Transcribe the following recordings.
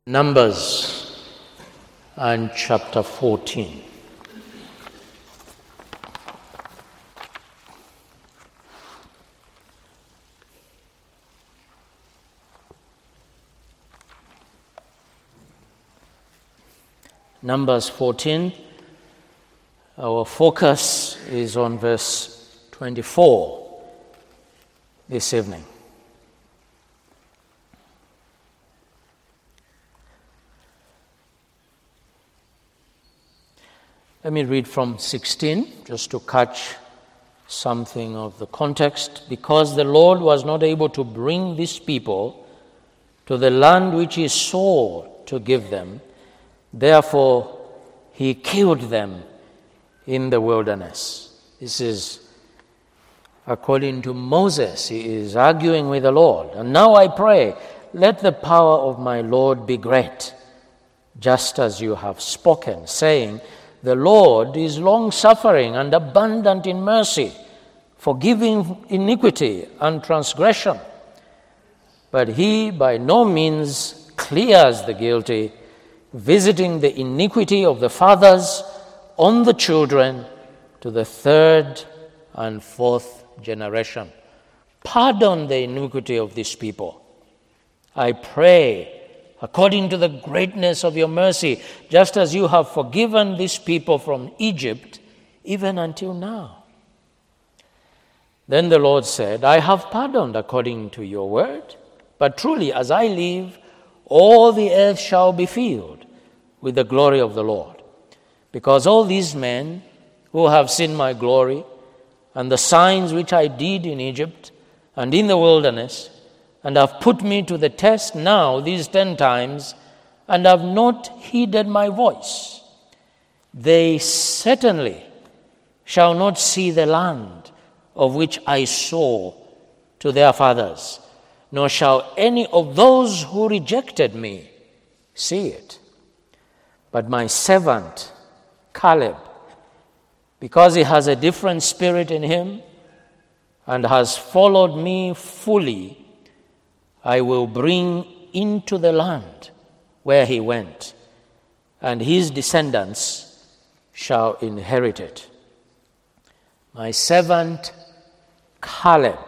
Numbers and chapter 14. Numbers 14, our focus is on verse 24 this evening. Let me read from 16, just to catch something of the context. Because the Lord was not able to bring these people to the land which He swore to give them, therefore He killed them in the wilderness. This is according to Moses. He is arguing with the Lord. And now I pray, let the power of my Lord be great, just as you have spoken, saying, the Lord is long-suffering and abundant in mercy, forgiving iniquity and transgression. But He by no means clears the guilty, visiting the iniquity of the fathers on the children to the third and fourth generation. Pardon the iniquity of these people, I pray, according to the greatness of your mercy, just as you have forgiven these people from Egypt, even until now. Then the Lord said, I have pardoned according to your word, but truly as I live, all the earth shall be filled with the glory of the Lord. Because all these men who have seen my glory, and the signs which I did in Egypt and in the wilderness, and have put me to the test now these 10 times, and have not heeded my voice, they certainly shall not see the land of which I swore to their fathers, nor shall any of those who rejected me see it. But my servant Caleb, because he has a different spirit in him and has followed me fully, I will bring into the land where he went, and his descendants shall inherit it. My servant Caleb,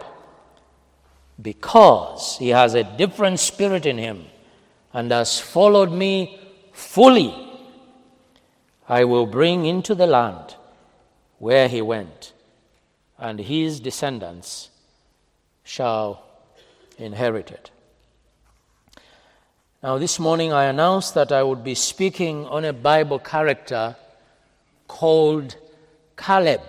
because he has a different spirit in him and has followed me fully, I will bring into the land where he went, and his descendants shall inherit it. Now, this morning I announced that I would be speaking on a Bible character called Caleb.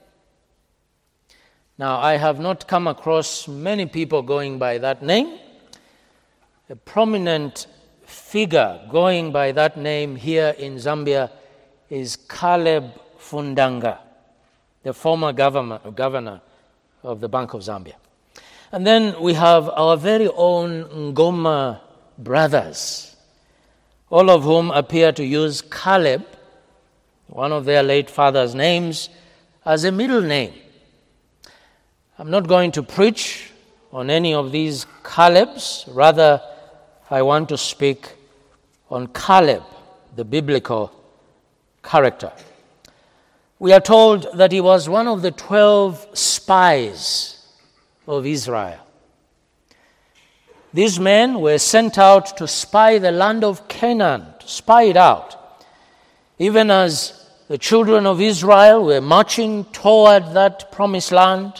Now, I have not come across many people going by that name. A prominent figure going by that name here in Zambia is Caleb Fundanga, the former governor of the Bank of Zambia. And then we have our very own Ngoma brothers, all of whom appear to use Caleb, one of their late father's names, as a middle name. I'm not going to preach on any of these Calebs. Rather, I want to speak on Caleb, the biblical character. We are told that he was one of the 12 spies of Israel. These men were sent out to spy the land of Canaan, to spy it out. Even as the children of Israel were marching toward that promised land,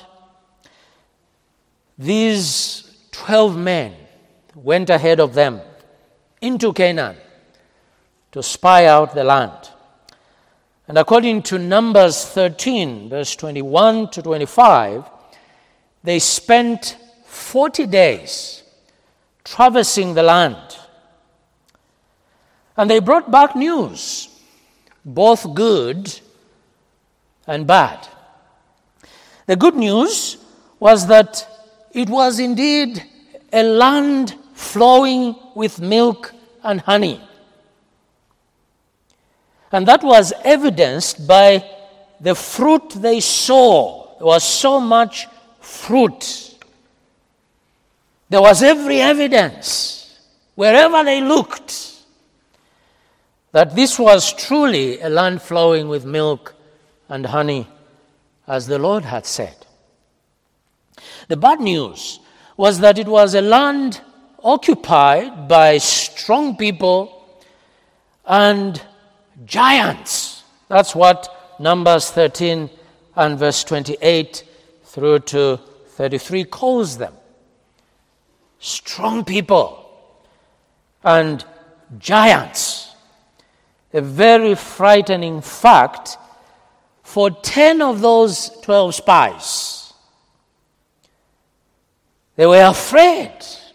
these 12 men went ahead of them into Canaan to spy out the land. And according to Numbers 13, verse 21 to 25, they spent 40 days traversing the land. And they brought back news, both good and bad. The good news was that it was indeed a land flowing with milk and honey. And that was evidenced by the fruit they saw. There was so much fruit. There was every evidence. Wherever they looked, that this was truly a land flowing with milk and honey, as the Lord had said. The bad news was that it was a land occupied by strong people and giants. That's what Numbers 13 and verse 28 through to 33 calls them. Strong people and giants. A very frightening fact for 10 of those 12 spies. They were afraid.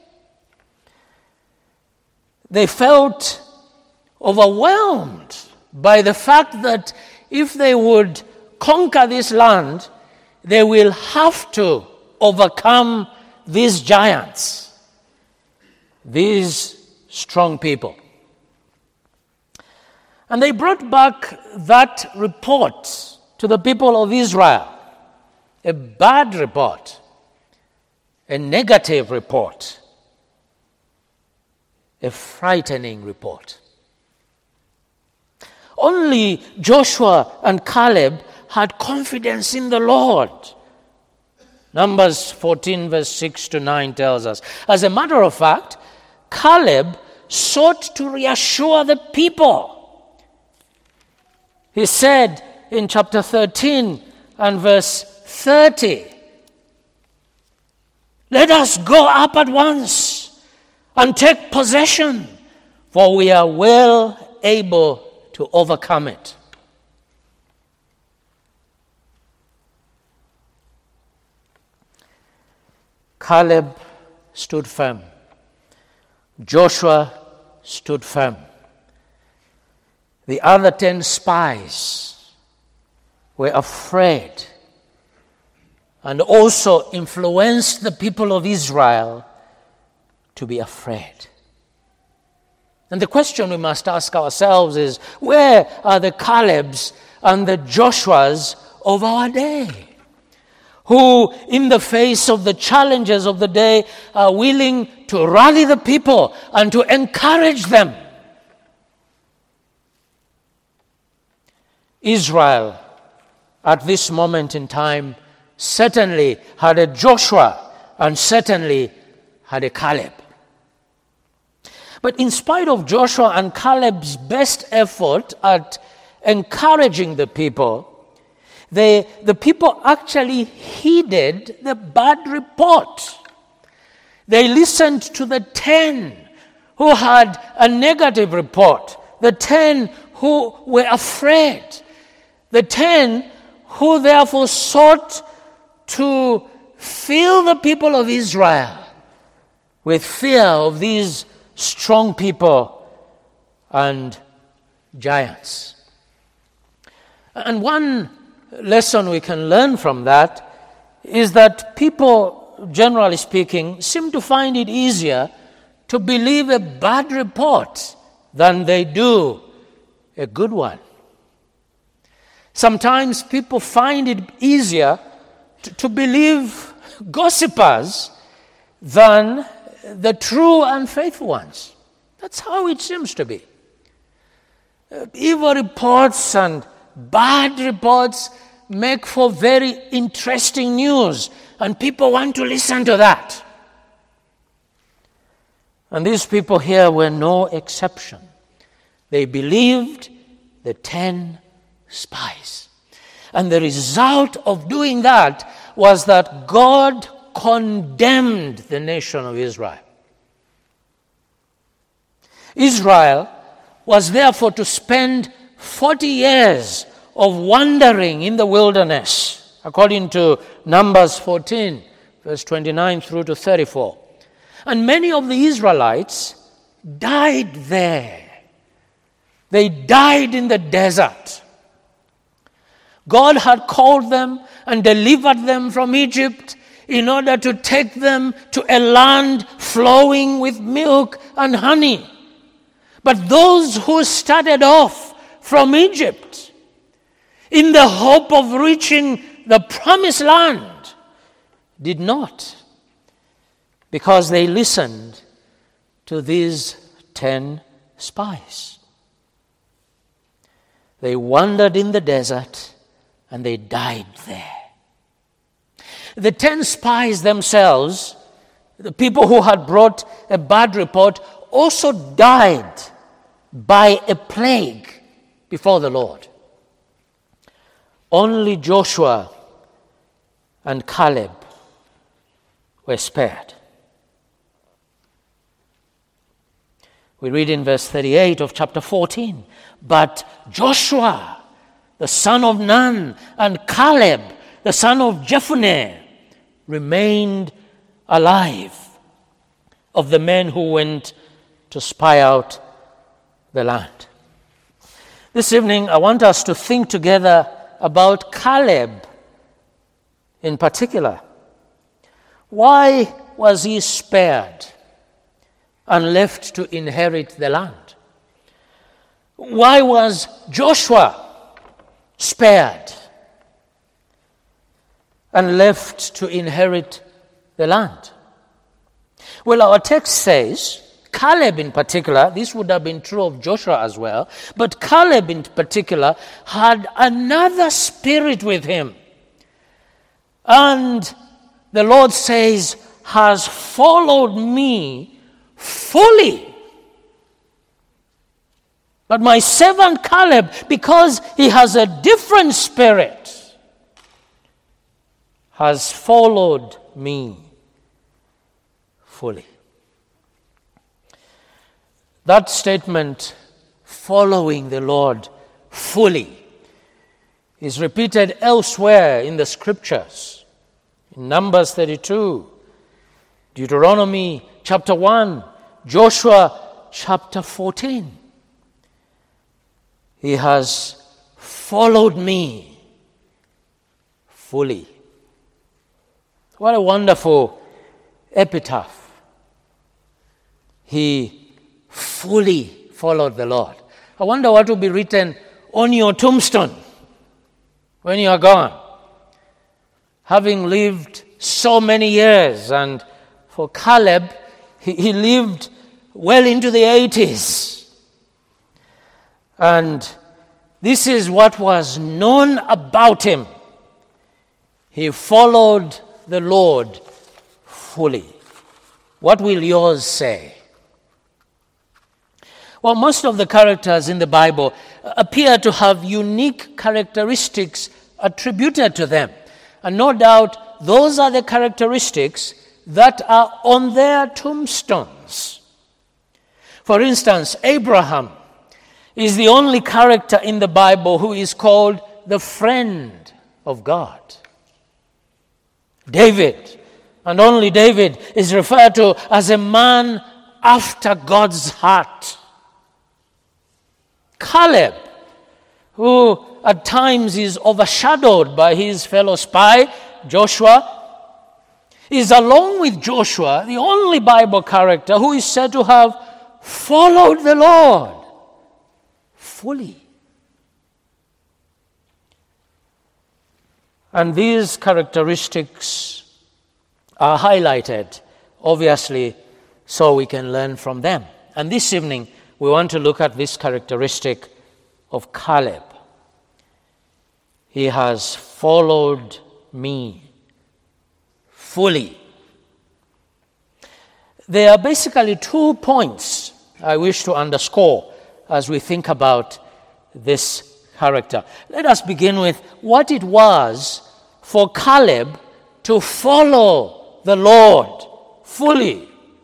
They felt overwhelmed by the fact that if they would conquer this land, they will have to overcome these giants, these strong people. And they brought back that report to the people of Israel, a bad report, a negative report, a frightening report. Only Joshua and Caleb had confidence in the Lord. Numbers 14 verse 6 to 9 tells us. As a matter of fact, Caleb sought to reassure the people. He said in chapter 13 and verse 30, "Let us go up at once and take possession, for we are well able to overcome it." Caleb stood firm. Joshua stood firm. The other 10 spies were afraid and also influenced the people of Israel to be afraid. And the question we must ask ourselves is, where are the Calebs and the Joshuas of our day, who in the face of the challenges of the day are willing to rally the people and to encourage them? Israel, at this moment in time, certainly had a Joshua and certainly had a Caleb. But in spite of Joshua and Caleb's best effort at encouraging the people, the people actually heeded the bad report. They listened to the 10 who had a negative report, the 10 who were afraid, the 10 who therefore sought to fill the people of Israel with fear of these strong people and giants. And one lesson we can learn from that is that people, generally speaking, seem to find it easier to believe a bad report than they do a good one. Sometimes people find it easier to believe gossipers than the true and faithful ones. That's how it seems to be. Evil reports and bad reports make for very interesting news, and people want to listen to that. And these people here were no exception. They believed the 10 spies. And the result of doing that was that God condemned the nation of Israel. Israel was therefore to spend 40 years of wandering in the wilderness, according to Numbers 14, verse 29 through to 34. And many of the Israelites died there. They died in the desert. God had called them and delivered them from Egypt in order to take them to a land flowing with milk and honey. But those who started off from Egypt in the hope of reaching the promised land did not, because they listened to these 10 spies. They wandered in the desert and they died there. The 10 spies themselves, the people who had brought a bad report, also died by a plague before the Lord. Only Joshua and Caleb were spared. We read in verse 38 of chapter 14, but Joshua, the son of Nun, and Caleb, the son of Jephunneh, remained alive, of the men who went to spy out the land. This evening, I want us to think together about Caleb in particular. Why was he spared and left to inherit the land? Why was Joshua spared and left to inherit the land? Well, our text says, Caleb in particular, this would have been true of Joshua as well, but Caleb in particular had another spirit with him. And the Lord says, has followed me fully. But my servant Caleb, because he has a different spirit, has followed me fully. That statement, following the Lord fully, is repeated elsewhere in the scriptures. In Numbers 32, Deuteronomy chapter 1, Joshua chapter 14. He has followed me fully. What a wonderful epitaph. He fully followed the Lord. I wonder what will be written on your tombstone when you are gone. Having lived so many years, and for Caleb, he lived well into the 80s. And this is what was known about him. He followed the Lord fully. What will yours say? Well, most of the characters in the Bible appear to have unique characteristics attributed to them. And no doubt, those are the characteristics that are on their tombstones. For instance, Abraham is the only character in the Bible who is called the friend of God. David, and only David, is referred to as a man after God's heart. Caleb, who at times is overshadowed by his fellow spy, Joshua, is along with Joshua the only Bible character who is said to have followed the Lord fully. And these characteristics are highlighted, obviously, so we can learn from them. And this evening, we want to look at this characteristic of Caleb. He has followed me fully. There are basically 2 points I wish to underscore as we think about this character. Let us begin with what it was for Caleb to follow the Lord fully.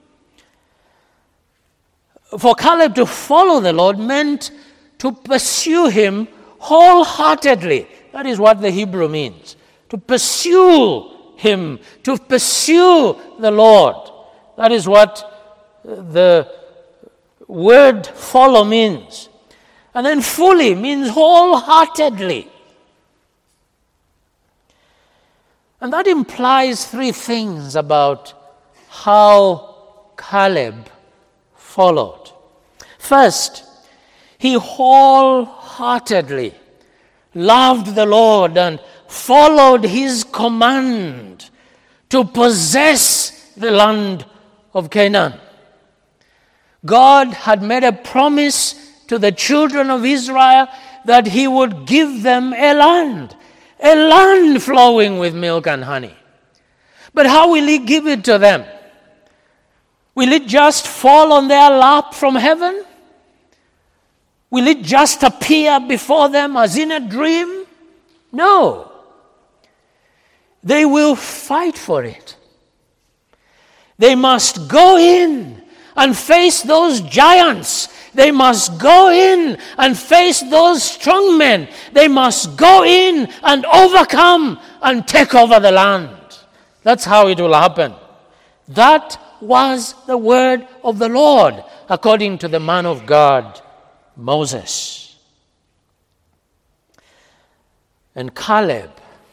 For Caleb to follow the Lord meant to pursue him wholeheartedly. That is what the Hebrew means. To pursue him, to pursue the Lord. That is what the word follow means. And then fully means wholeheartedly. And that implies 3 things about how Caleb followed. First, he wholeheartedly loved the Lord and followed his command to possess the land of Canaan. God had made a promise to the children of Israel that he would give them a land flowing with milk and honey. But how will he give it to them? Will it just fall on their lap from heaven? Will it just appear before them as in a dream? No. They will fight for it. They must go in and face those giants. They must go in and face those strong men. They must go in and overcome and take over the land. That's how it will happen. That was the word of the Lord, according to the man of God, Moses. And Caleb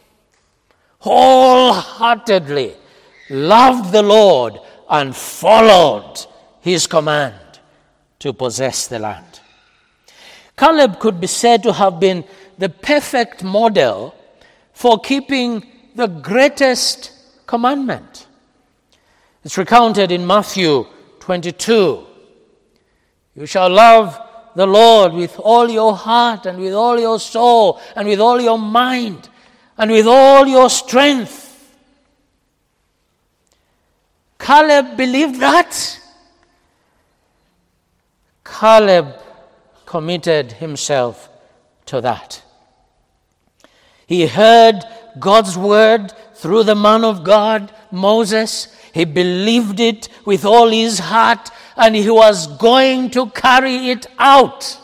wholeheartedly loved the Lord and followed his command to possess the land. Caleb could be said to have been the perfect model for keeping the greatest commandment. It's recounted in Matthew 22. You shall love the Lord with all your heart and with all your soul and with all your mind and with all your strength. Caleb believed that. Caleb committed himself to that. He heard God's word through the man of God, Moses. He believed it with all his heart, and he was going to carry it out.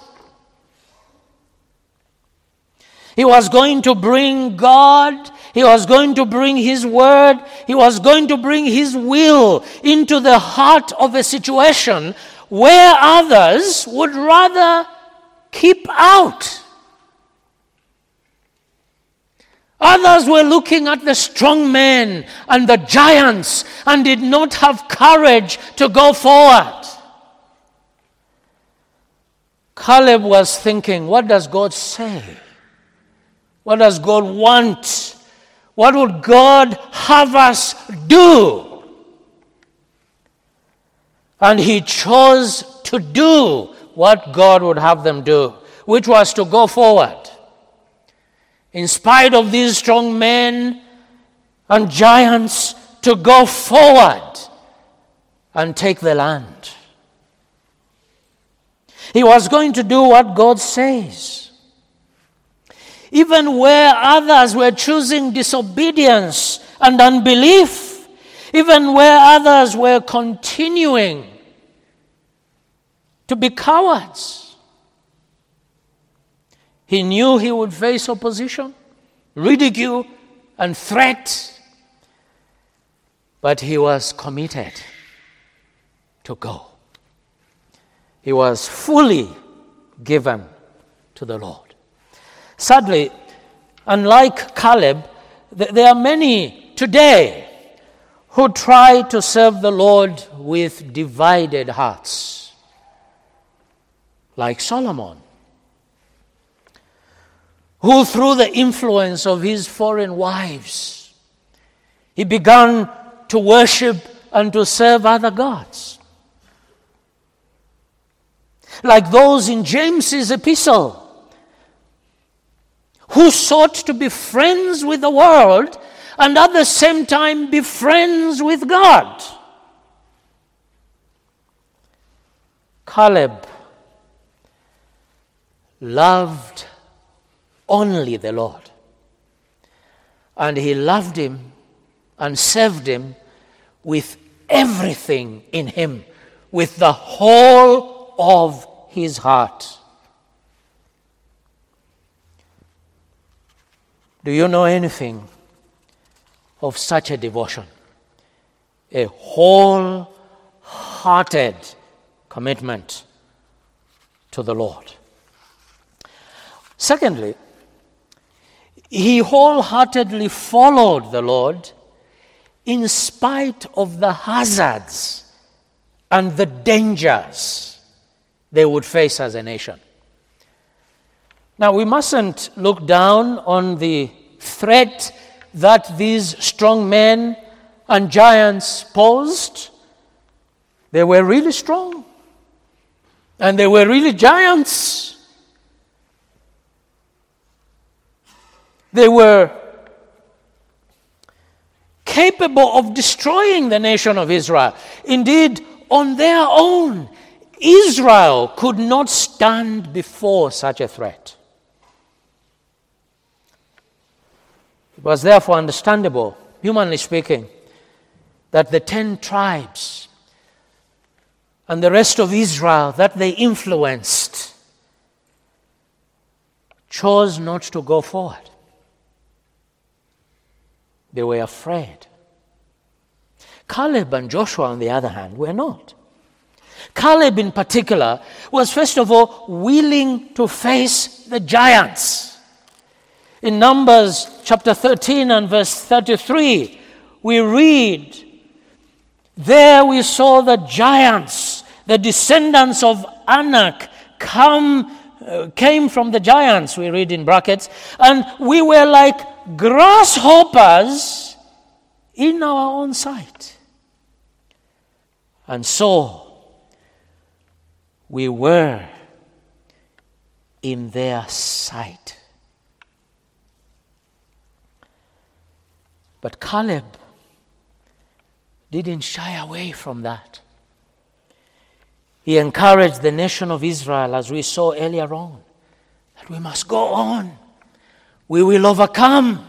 He was going to bring God, he was going to bring his word, he was going to bring his will into the heart of a situation where others would rather keep out. Others were looking at the strong men and the giants and did not have courage to go forward. Caleb was thinking, what does God say? What does God want? What would God have us do? And he chose to do what God would have them do, which was to go forward. In spite of these strong men and giants, to go forward and take the land. He was going to do what God says. Even where others were choosing disobedience and unbelief, even where others were continuing to be cowards, he knew he would face opposition, ridicule, and threat, but he was committed to go. He was fully given to the Lord. Sadly, unlike Caleb, there are many today who try to serve the Lord with divided hearts, like Solomon, who through the influence of his foreign wives, he began to worship and to serve other gods. Like those in James's epistle, who sought to be friends with the world and at the same time be friends with God. Caleb loved only the Lord. And he loved him and served him with everything in him, with the whole of his heart. Do you know anything of such a devotion? A wholehearted commitment to the Lord. Secondly, he wholeheartedly followed the Lord in spite of the hazards and the dangers they would face as a nation. Now, we mustn't look down on the threat that these strong men and giants posed. They were really strong. And they were really giants. They were capable of destroying the nation of Israel. Indeed, on their own, Israel could not stand before such a threat. It was therefore understandable, humanly speaking, that the 10 tribes and the rest of Israel that they influenced chose not to go forward. They were afraid. Caleb and Joshua, on the other hand, were not. Caleb in particular was first of all willing to face the giants. In Numbers chapter 13 and verse 33, we read, "There we saw the giants, the descendants of Anak, came from the giants," we read in brackets, "and we were like grasshoppers in our own sight. And so we were in their sight." But Caleb didn't shy away from that. He encouraged the nation of Israel, as we saw earlier on, that we must go on. We will overcome.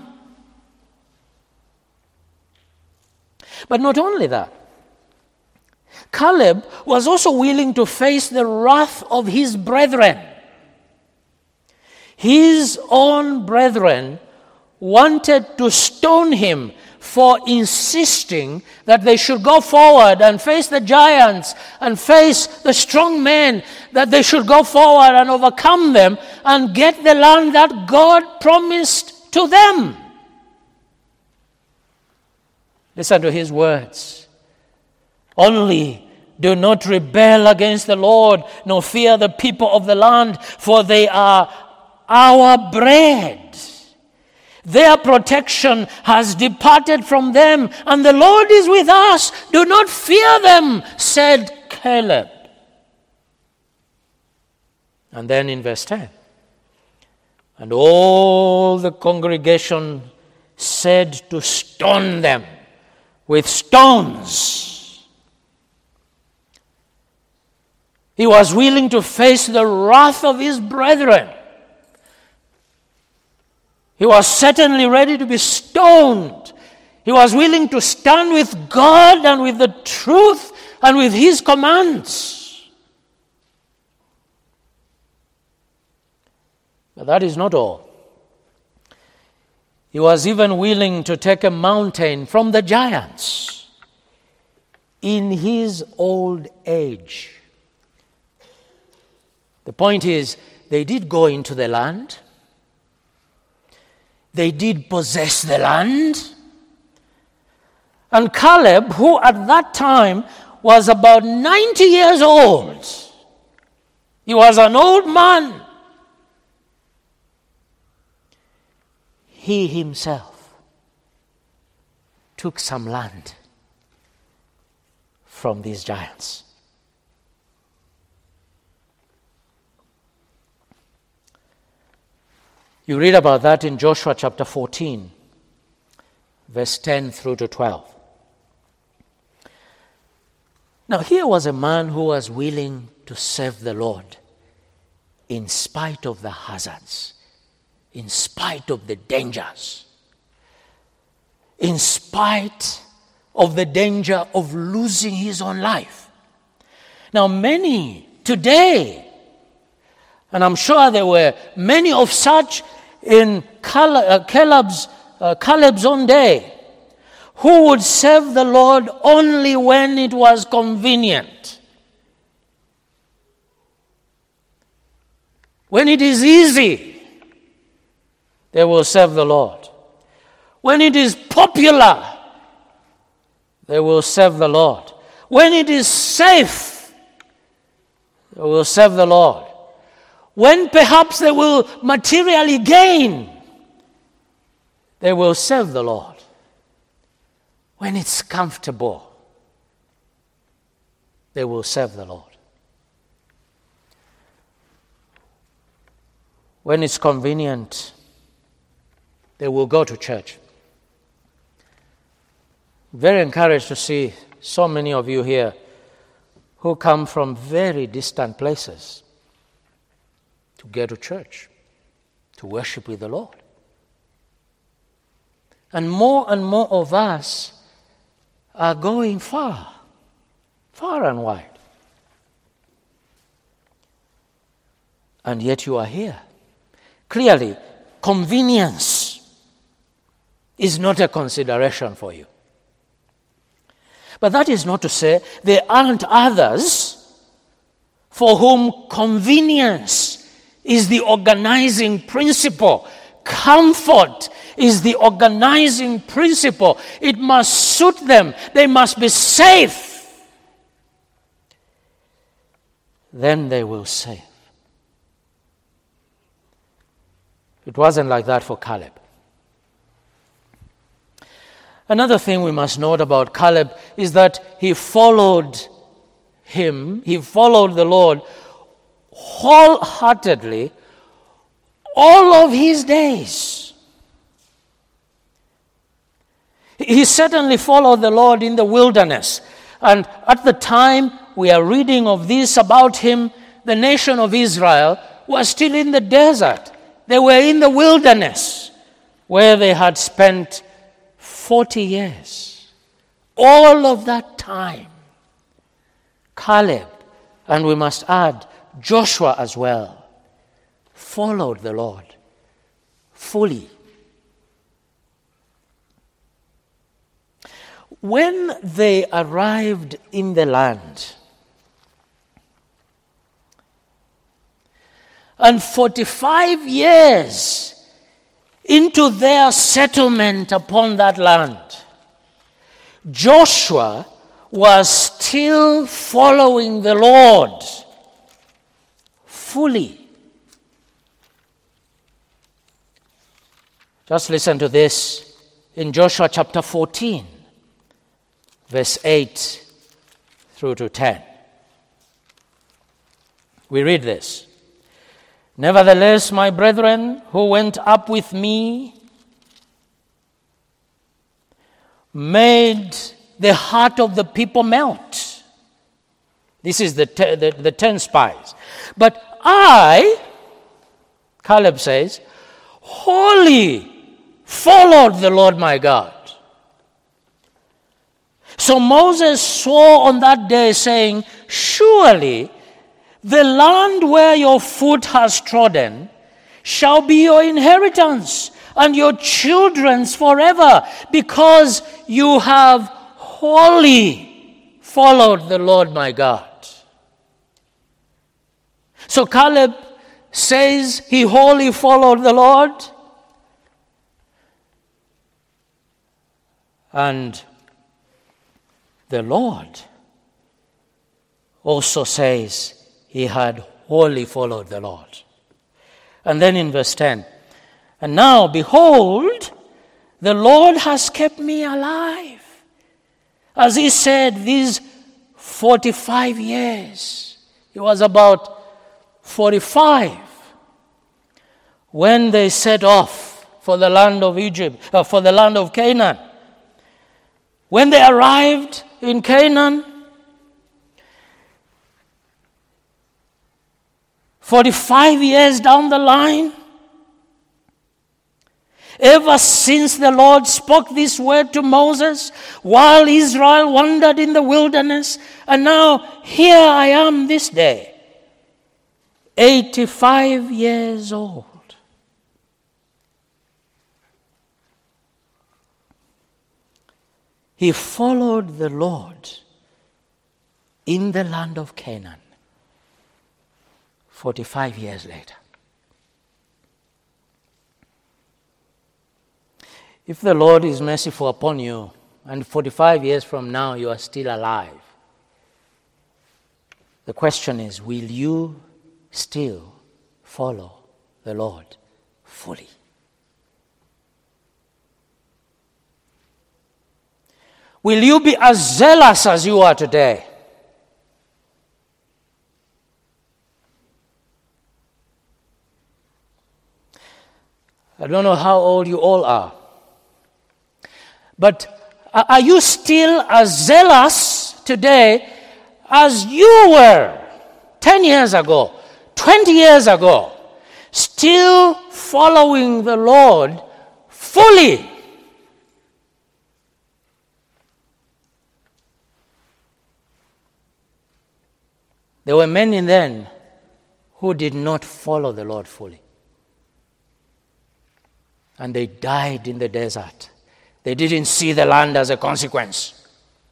But not only that, Caleb was also willing to face the wrath of his brethren. His own brethren wanted to stone him for insisting that they should go forward and face the giants and face the strong men, that they should go forward and overcome them and get the land that God promised to them. Listen to his words. "Only do not rebel against the Lord, nor fear the people of the land, for they are our bread. Their protection has departed from them, and the Lord is with us. Do not fear them," said Caleb. And then in verse 10, "And all the congregation said to stone them with stones." He was willing to face the wrath of his brethren. He was certainly ready to be stoned. He was willing to stand with God and with the truth and with his commands. But that is not all. He was even willing to take a mountain from the giants in his old age. The point is, they did go into the land. They did possess the land. And Caleb, who at that time was about 90 years old, he was an old man. He himself took some land from these giants. You read about that in Joshua chapter 14, verse 10 through to 12. Now here was a man who was willing to serve the Lord in spite of the hazards, in spite of the dangers, in spite of the danger of losing his own life. Now many today, and I'm sure there were many of such in Caleb's own day, who would serve the Lord only when it was convenient. When it is easy, they will serve the Lord. When it is popular, they will serve the Lord. When it is safe, they will serve the Lord. When perhaps they will materially gain, they will serve the Lord. When it's comfortable, they will serve the Lord. when it's convenient, they will go to church. Very encouraged to see so many of you here who come from very distant places to get to church, to worship with the Lord. And more of us are going far and wide. And yet you are here. Clearly, convenience is not a consideration for you. But that is not to say there aren't others for whom convenience is the organizing principle. Comfort is the organizing principle. It must suit them. They must be safe. Then they will save. It wasn't like that for Caleb. Another thing we must note about Caleb is that he followed the Lord wholeheartedly all of his days. He certainly followed the Lord in the wilderness. And at the time we are reading of this about him, the nation of Israel was still in the desert. They were in the wilderness where they had spent 40 years. All of that time, Caleb, and we must add Joshua as well, followed the Lord fully. When they arrived in the land, and 45 years into their settlement upon that land, Joshua was still following the Lord fully. Just listen to this in Joshua chapter 14, verse 8 through to 10. We read this. Nevertheless, my brethren who went up with me made the heart of the people melt. This is the 10 spies. But I, Caleb says, wholly followed the Lord my God. So Moses swore on that day, saying, surely the land where your foot has trodden shall be your inheritance and your children's forever, because you have wholly followed the Lord my God. So Caleb says he wholly followed the Lord, and the Lord also says he had wholly followed the Lord. And then in verse 10, and now, behold, the Lord has kept me alive. As he said, these 45 years, he was about 45 when they set off for the land of Egypt, for the land of Canaan. When they arrived in Canaan, 45 years down the line, ever since the Lord spoke this word to Moses, while Israel wandered in the wilderness, and now here I am this day, 85 years old. He followed the Lord in the land of Canaan 45 years later. If the Lord is merciful upon you, and 45 years from now you are still alive, the question is, will you still follow the Lord fully? Will you be as zealous as you are today? I don't know how old you all are. But are you still as zealous today as you were 10 years ago, 20 years ago, still following the Lord fully? There were many then who did not follow the Lord fully. And they died in the desert. They didn't see the land as a consequence.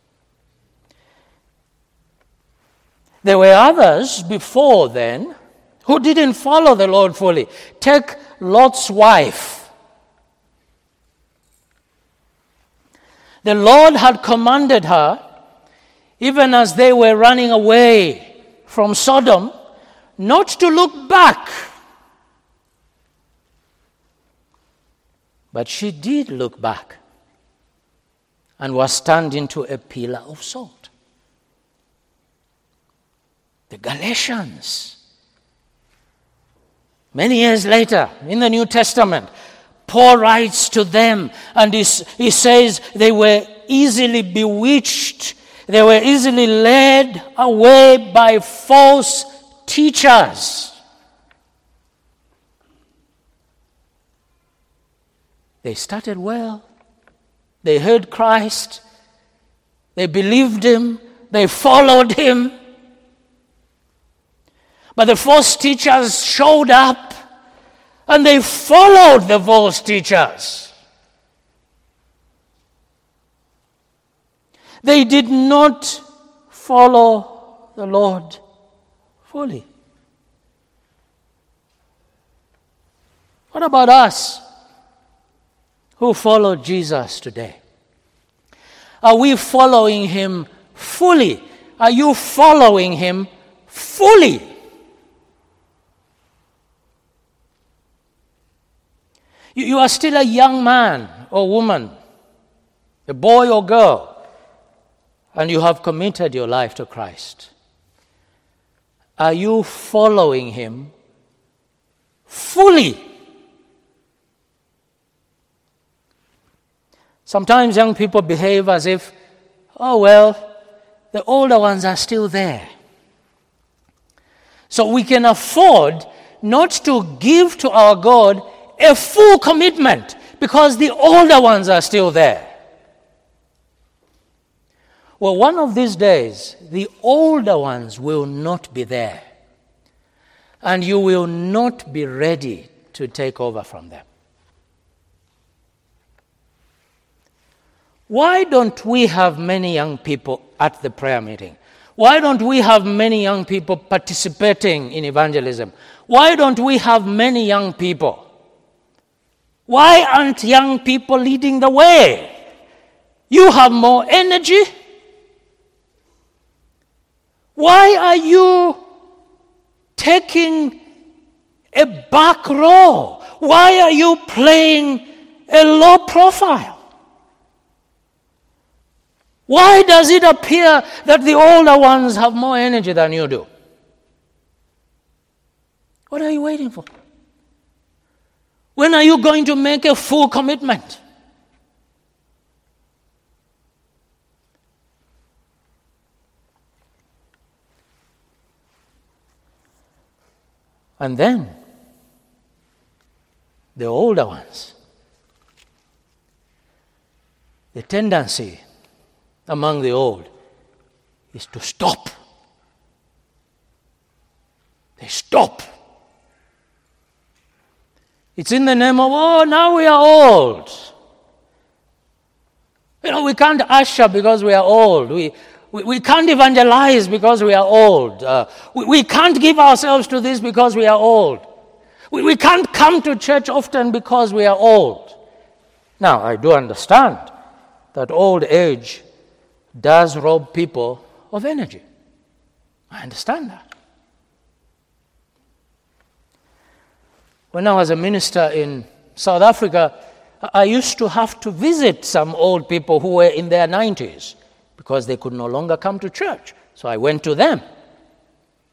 There were others before then who didn't follow the Lord fully. Take Lot's wife. The Lord had commanded her, even as they were running away from Sodom, not to look back. But she did look back and was turned into a pillar of salt. The Galatians, many years later in the New Testament, Paul writes to them and he says they were easily bewitched. They were easily led away by false teachers. They started well. They heard Christ. They believed him. They followed him. But the false teachers showed up and they followed the false teachers. They did not follow the Lord fully. What about us who follow Jesus today? Are we following him fully? Are you following him fully? You are still a young man or woman, a boy or girl, and you have committed your life to Christ. Are you following him fully? Sometimes young people behave as if, oh well, the older ones are still there. So we can afford not to give to our God a full commitment because the older ones are still there. Well, one of these days, the older ones will not be there, and you will not be ready to take over from them. Why don't we have many young people at the prayer meeting? Why don't we have many young people participating in evangelism? Why don't we have many young people? Why aren't young people leading the way? You have more energy. Why are you taking a back row? Why are you playing a low profile? Why does it appear that the older ones have more energy than you do? What are you waiting for? When are you going to make a full commitment? And then, the older ones, the tendency among the old is to stop. They stop. It's in the name of, oh, now we are old. We can't usher because we are old. We can't evangelize because we are old. We can't give ourselves to this because we are old. We can't come to church often because we are old. Now, I do understand that old age does rob people of energy. I understand that. When I was a minister in South Africa, I used to have to visit some old people who were in their 90s because they could no longer come to church. So I went to them.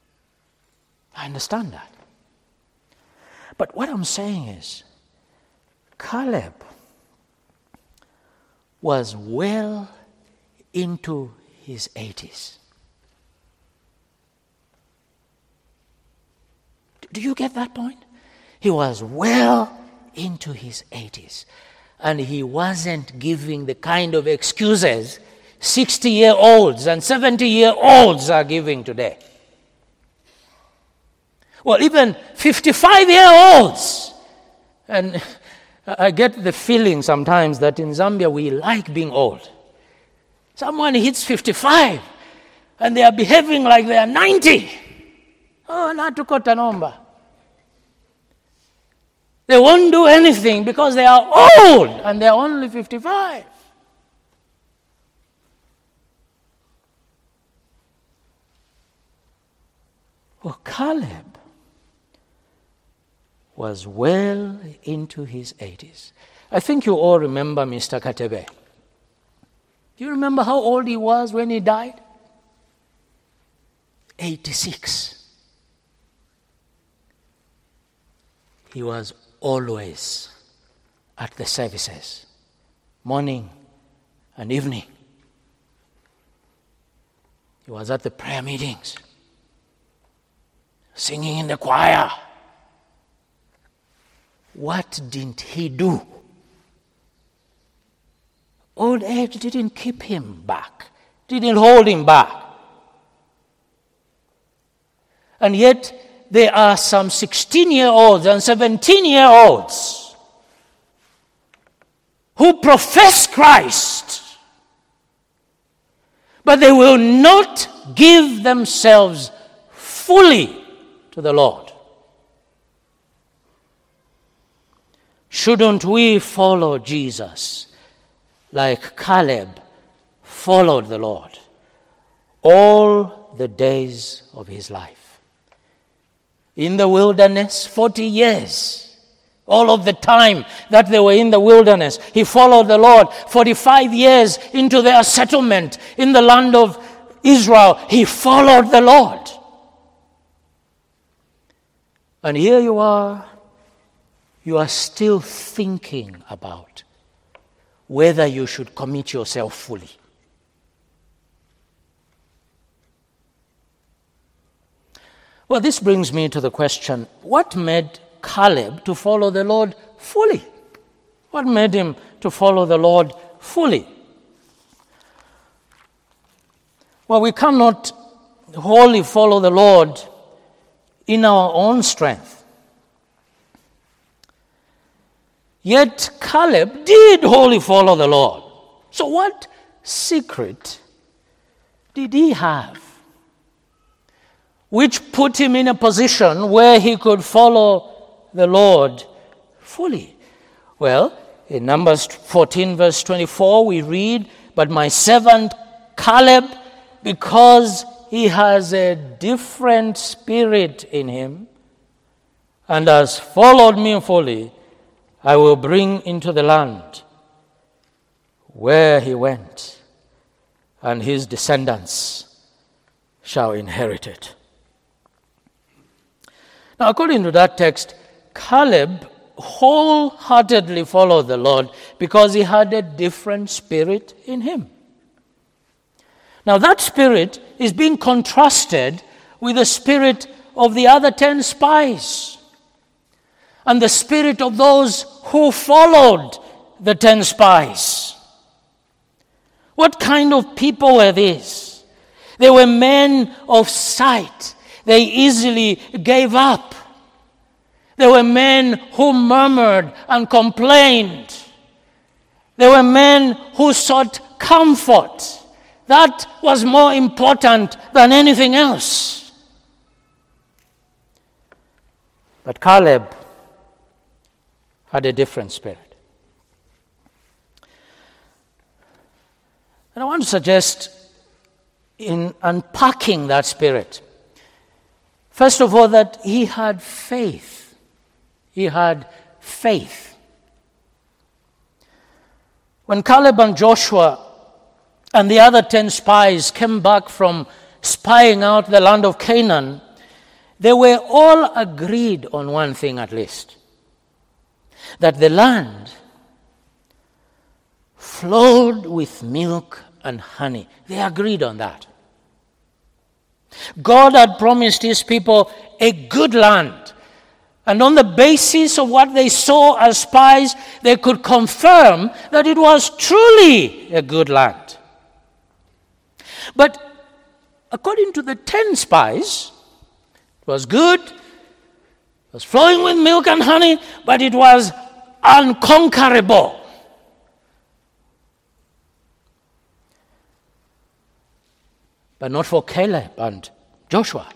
I understand that. But what I'm saying is, Caleb was well into his 80s. Do you get that point? He was well into his 80s. And he wasn't giving the kind of excuses 60-year-olds and 70-year-olds are giving today. Well, even 55-year-olds. And I get the feeling sometimes that in Zambia we like being old. Someone hits 55 and they are behaving like they are 90. Oh, natukota nomba. They won't do anything because they are old and they are only 55. Well, Caleb was well into his 80s. I think you all remember Mr. Katebe. Do you remember how old he was when he died? 86. He was always at the services, morning and evening. He was at the prayer meetings, singing in the choir. What didn't he do? Old age didn't keep him back, didn't hold him back. And yet, there are some 16-year-olds and 17-year-olds who profess Christ, but they will not give themselves fully to the Lord. Shouldn't we follow Jesus like Caleb followed the Lord all the days of his life? In the wilderness, 40 years. All of the time that they were in the wilderness, he followed the Lord. 45 years into their settlement in the land of Israel, he followed the Lord. And here you are still thinking about whether you should commit yourself fully. Well, this brings me to the question, what made Caleb to follow the Lord fully? What made him to follow the Lord fully? Well, we cannot wholly follow the Lord in our own strength. Yet Caleb did wholly follow the Lord. So what secret did he have which put him in a position where he could follow the Lord fully? Well, in Numbers 14 verse 24 we read, "But my servant Caleb, because he has a different spirit in him and has followed me fully, I will bring into the land where he went, and his descendants shall inherit it." Now, according to that text, Caleb wholeheartedly followed the Lord because he had a different spirit in him. Now, that spirit is being contrasted with the spirit of the other 10 spies and the spirit of those who followed the 10 spies. What kind of people were these? They were men of sight. They easily gave up. They were men who murmured and complained. They were men who sought comfort. That was more important than anything else. But Caleb had a different spirit. And I want to suggest in unpacking that spirit, first of all, that he had faith. He had faith. When Caleb and Joshua and the other 10 spies came back from spying out the land of Canaan, they were all agreed on one thing at least. that the land flowed with milk and honey. They agreed on that. God had promised his people a good land. And on the basis of what they saw as spies, they could confirm that it was truly a good land. But according to the 10 spies, it was good, it was flowing with milk and honey, but it was unconquerable. But not for Caleb and Joshua.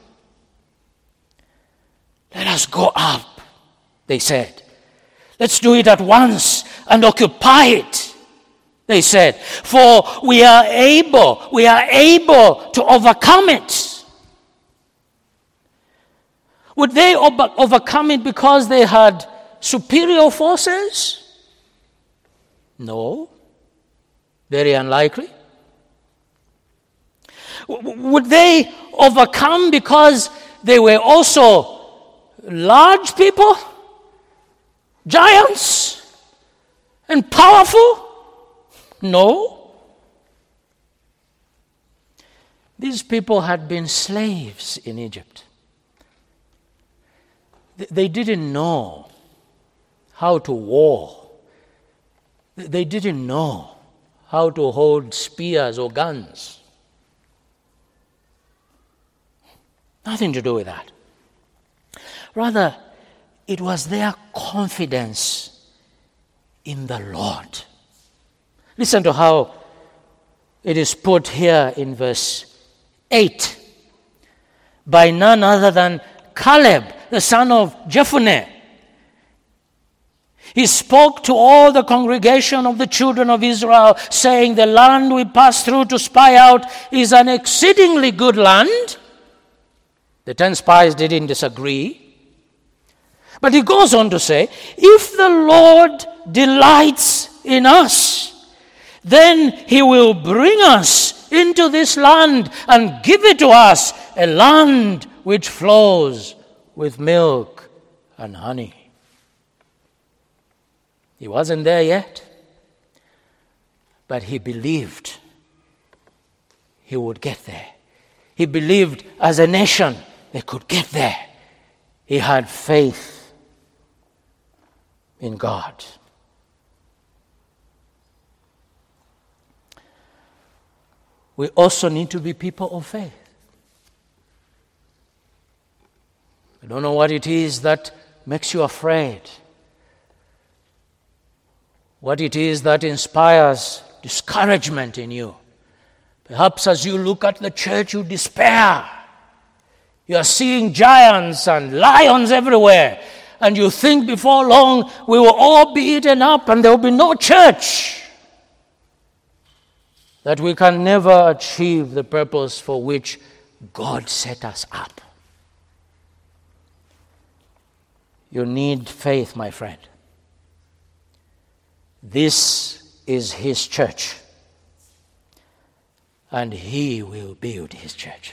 Let us go up, they said. Let's do it at once and occupy it, they said. For we are able to overcome it. Would they overcome it because they had superior forces? No. Very unlikely. Would they overcome because they were also large people, giants, and powerful? No. These people had been slaves in Egypt. They didn't know how to war. They didn't know how to hold spears or guns. Nothing to do with that. Rather, it was their confidence in the Lord. Listen to how it is put here in verse 8. By none other than Caleb, the son of Jephunneh. He spoke to all the congregation of the children of Israel, saying, the land we passed through to spy out is an exceedingly good land. The 10 spies didn't disagree. But he goes on to say, if the Lord delights in us, then he will bring us into this land and give it to us, a land which flows with milk and honey. He wasn't there yet, but he believed he would get there. He believed as a nation they could get there. He had faith in God. We also need to be people of faith. I don't know what it is that makes you afraid. What it is that inspires discouragement in you. Perhaps as you look at the church, you despair. You are seeing giants and lions everywhere. And you think before long, we will all be eaten up and there will be no church. That we can never achieve the purpose for which God set us up. You need faith, my friend. This is his church. And he will build his church.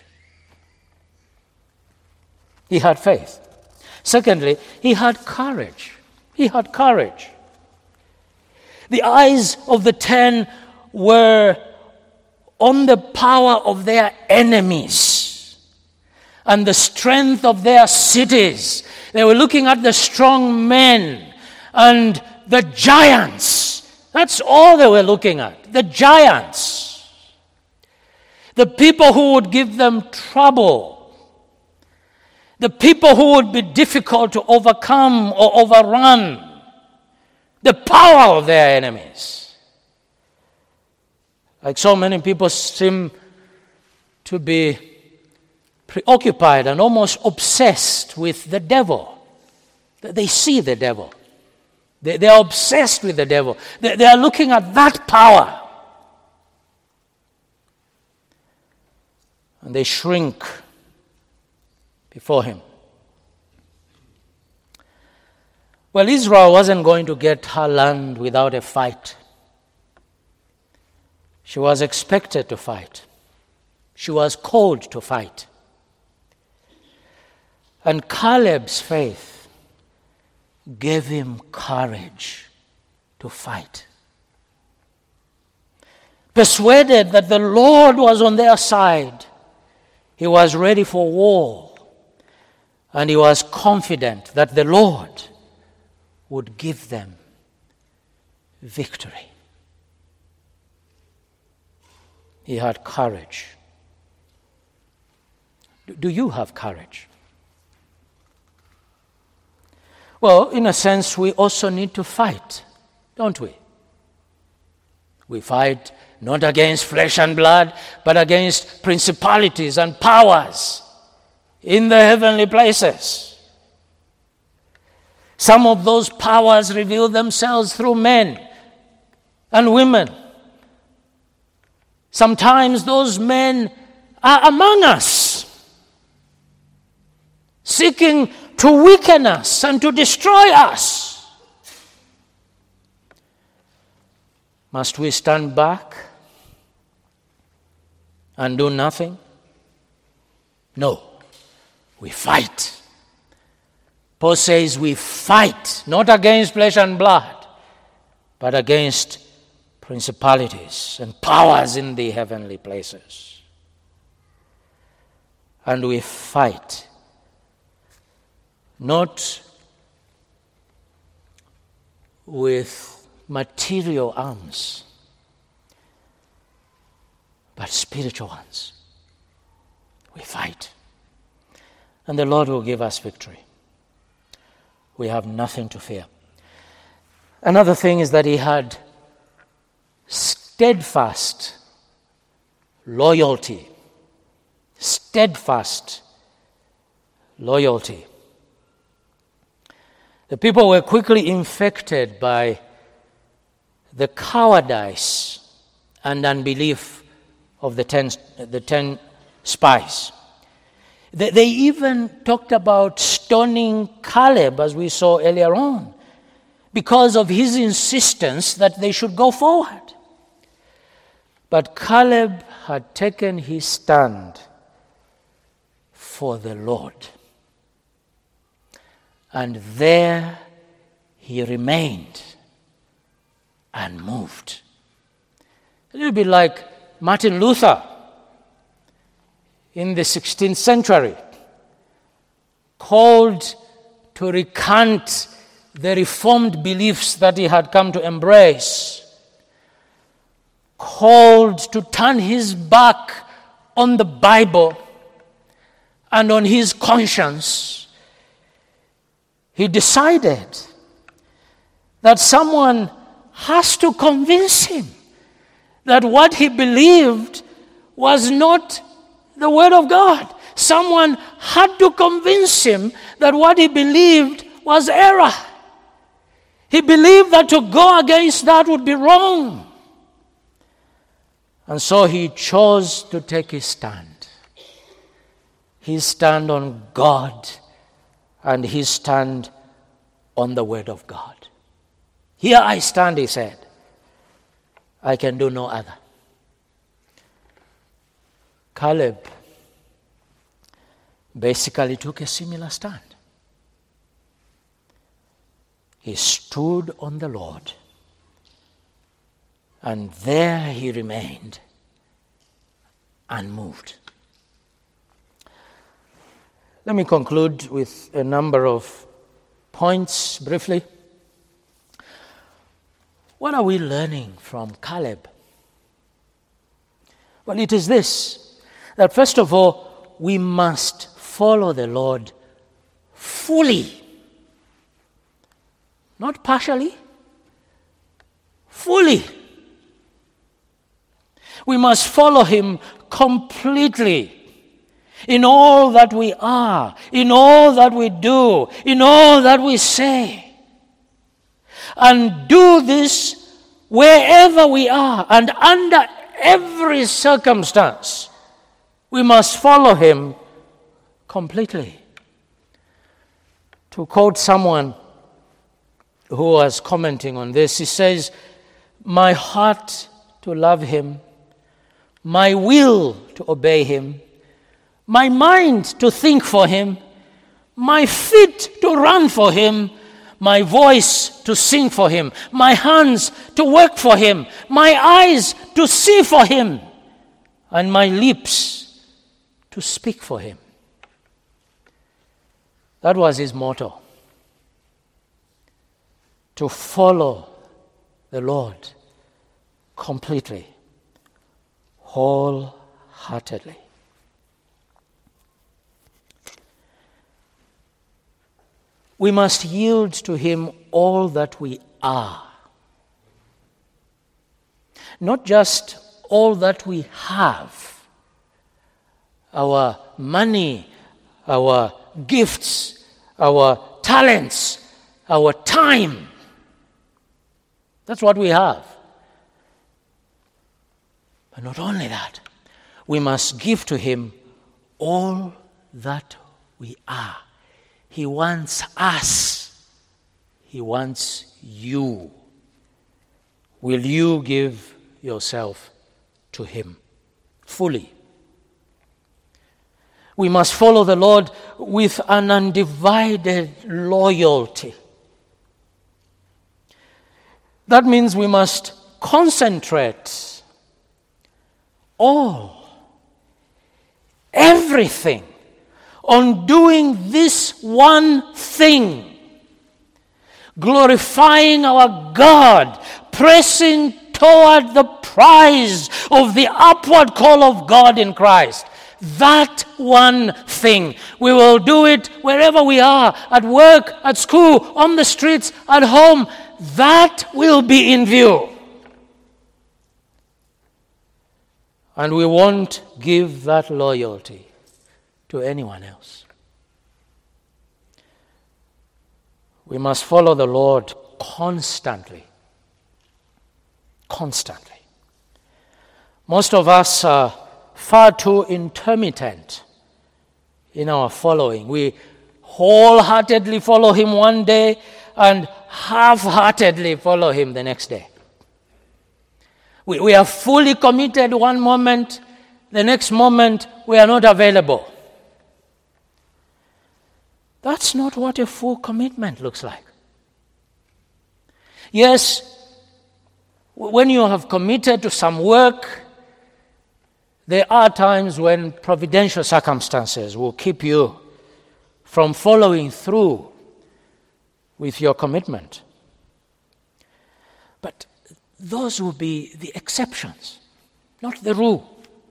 He had faith. Secondly, he had courage. He had courage. The eyes of the 10 were on the power of their enemies and the strength of their cities. They were looking at the strong men and the giants. That's all they were looking at, the giants. The people who would give them trouble. The people who would be difficult to overcome or overrun. The power of their enemies. Like so many people seem to be preoccupied and almost obsessed with the devil. They see the devil. They are obsessed with the devil. They are looking at that power. And they shrink before him. Well, Israel wasn't going to get her land without a fight. She was expected to fight. She was called to fight. And Caleb's faith gave him courage to fight. Persuaded that the Lord was on their side, he was ready for war, and he was confident that the Lord would give them victory. He had courage. Do you have courage? Well, in a sense, we also need to fight, don't we? We fight not against flesh and blood, but against principalities and powers in the heavenly places. Some of those powers reveal themselves through men and women. Sometimes those men are among us, seeking to weaken us and to destroy us. Must we stand back and do nothing? No, we fight. Paul says we fight not against flesh and blood, but against principalities and powers in the heavenly places. And we fight not with material arms, but spiritual ones. We fight. And the Lord will give us victory. We have nothing to fear. Another thing is that he had steadfast loyalty. Steadfast loyalty. The people were quickly infected by the cowardice and unbelief of the 10 spies. They even talked about stoning Caleb, as we saw earlier on, because of his insistence that they should go forward. But Caleb had taken his stand for the Lord. And there he remained unmoved. A little bit like Martin Luther in the 16th century, called to recant the Reformed beliefs that he had come to embrace, called to turn his back on the Bible and on his conscience. He decided that someone has to convince him that what he believed was not the Word of God. Someone had to convince him that what he believed was error. He believed that to go against that would be wrong. And so he chose to take his stand. His stand on God and his stand on the Word of God. Here I stand, he said. I can do no other. Caleb basically took a similar stand. He stood on the Lord, and there he remained unmoved. Let me conclude with a number of points briefly. What are we learning from Caleb? Well, it is this, that first of all, we must follow the Lord fully. Not partially, fully. We must follow him completely in all that we are, in all that we do, in all that we say. And do this wherever we are and under every circumstance. We must follow him completely. To quote someone who was commenting on this, he says, "My heart to love him, my will to obey him, my mind to think for him, my feet to run for him, my voice to sing for him, my hands to work for him, my eyes to see for him, and my lips to speak for him. That was his motto. To follow the Lord completely, wholeheartedly. We must yield to him all that we are. Not just all that we have. Our money, our gifts, our talents, our time. That's what we have. But not only that, we must give to him all that we are. He wants us. He wants you. Will you give yourself to him fully? We must follow the Lord with an undivided loyalty. That means we must concentrate everything on doing this one thing, glorifying our God, pressing toward the prize of the upward call of God in Christ. That one thing. We will do it wherever we are, at work, at school, on the streets, at home. That will be in view. And we won't give that loyalty to anyone else. We must follow the Lord constantly. Constantly. Most of us are far too intermittent in our following. We wholeheartedly follow him one day and half-heartedly follow him the next day. We are fully committed one moment, the next moment we are not available. That's not what a full commitment looks like. Yes, when you have committed to some work, there are times when providential circumstances will keep you from following through with your commitment. But those will be the exceptions, not the rule.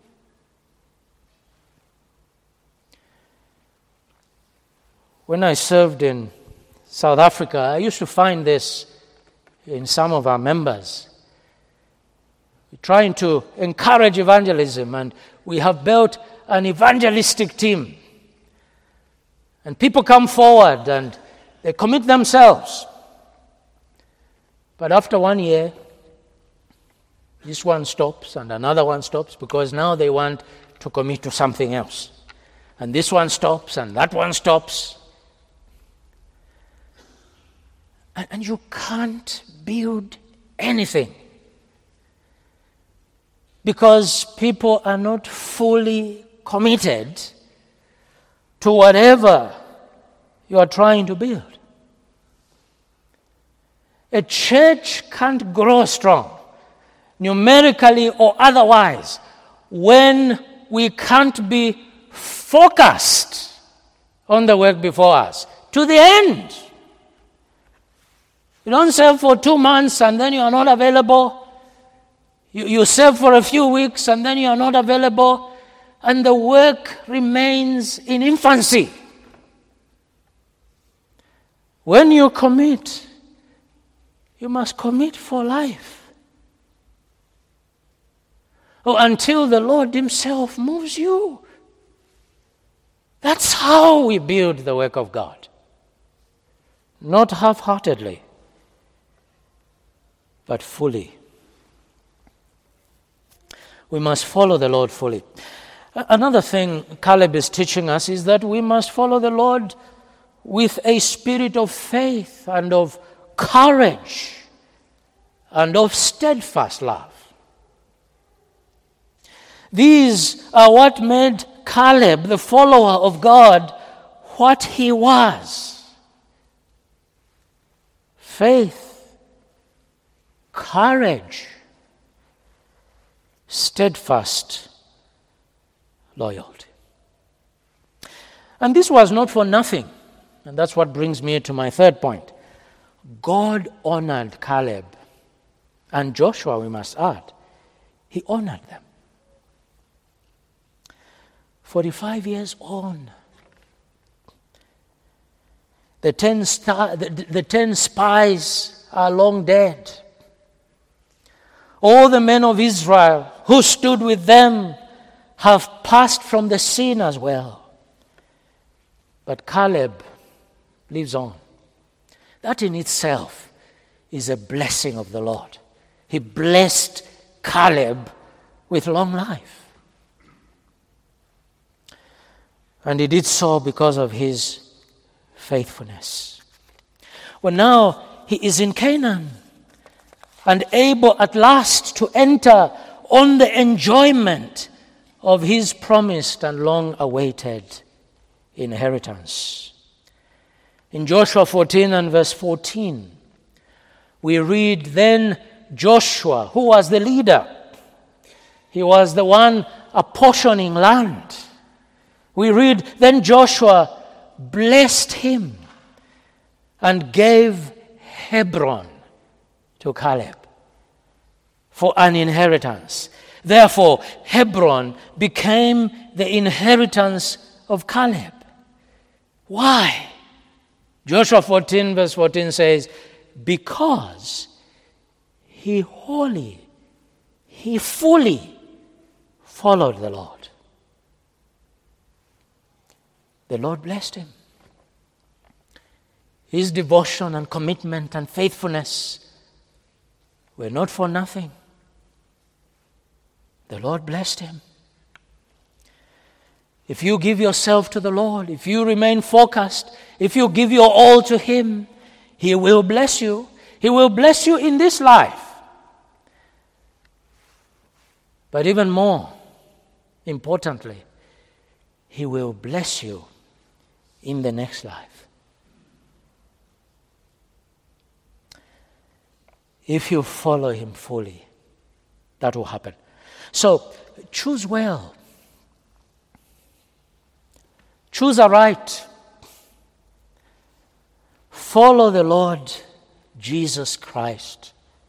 When I served in South Africa, I used to find this in some of our members. We're trying to encourage evangelism, and we have built an evangelistic team. And people come forward and they commit themselves. But after 1 year, this one stops and another one stops because now they want to commit to something else. And this one stops and that one stops. And you can't build anything because people are not fully committed to whatever you are trying to build. A church can't grow strong, numerically or otherwise, when we can't be focused on the work before us to the end. You don't serve for 2 months and then you are not available. You serve for a few weeks and then you are not available. And the work remains in infancy. When you commit, you must commit for life. Until the Lord himself moves you. That's how we build the work of God. Not half-heartedly, but fully. We must follow the Lord fully. Another thing Caleb is teaching us is that we must follow the Lord with a spirit of faith and of courage and of steadfast love. These are what made Caleb, the follower of God, what he was. faith, courage, steadfast loyalty. And this was not for nothing. And that's what brings me to my third point. God honored Caleb and Joshua, we must add. He honored them. 45 years on. The 10 spies are long dead. All the men of Israel who stood with them have passed from the scene as well. But Caleb lives on. That in itself is a blessing of the Lord. He blessed Caleb with long life. And he did so because of his faithfulness. Well, now he is in Canaan and able at last to enter on the enjoyment of his promised and long-awaited inheritance. In Joshua 14 and verse 14, we read, then Joshua, who was the leader, he was the one apportioning land. We read, then Joshua blessed him and gave Hebron to Caleb for an inheritance. Therefore, Hebron became the inheritance of Caleb. Why? Joshua 14 verse 14 says, because he fully followed the Lord. The Lord blessed him. His devotion and commitment and faithfulness were not for nothing. The Lord blessed him. If you give yourself to the Lord, if you remain focused, if you give your all to Him, He will bless you. He will bless you in this life. But even more importantly, He will bless you in the next life. If you follow Him fully, that will happen. So, choose well. Choose aright. Follow the Lord Jesus Christ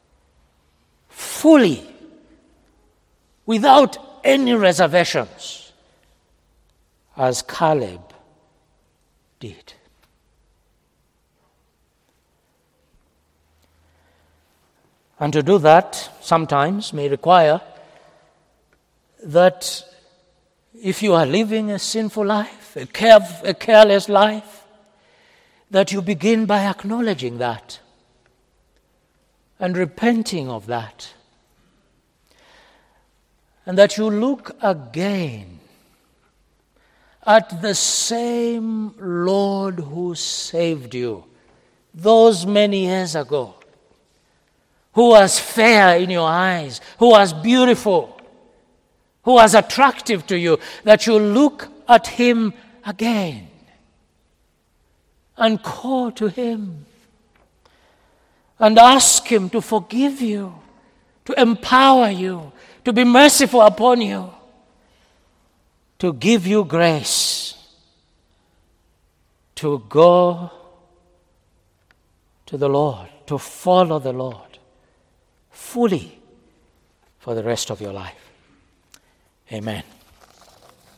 fully, without any reservations, as Caleb did. And to do that sometimes may require that if you are living a sinful life, a careless life, that you begin by acknowledging that and repenting of that. And that you look again at the same Lord who saved you those many years ago, who was fair in your eyes, who was beautiful, who was attractive to you, that you look at Him again and call to Him and ask Him to forgive you, to empower you, to be merciful upon you, to give you grace to go to the Lord, to follow the Lord fully for the rest of your life. Amen.